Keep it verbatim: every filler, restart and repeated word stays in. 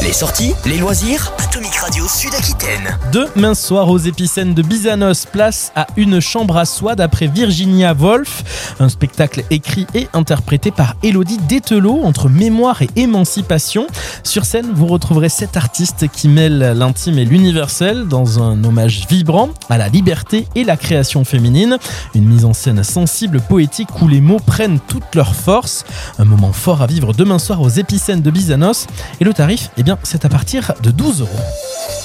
Les sorties, les loisirs, Atomic Radio Sud-Aquitaine. Demain soir aux Épicènes de Bizanos, place à Une chambre à soi d'après Virginia Woolf. Un spectacle écrit et interprété par Élodie Dételot entre mémoire et émancipation. Sur scène, vous retrouverez sept artistes qui mêlent l'intime et l'universel dans un hommage vibrant à la liberté et la création féminine. Une mise en scène sensible, poétique où les mots prennent toute leur force. Un moment fort à vivre demain soir aux Épicènes de Bizanos. Et le tarif, eh bien, c'est à partir de douze euros.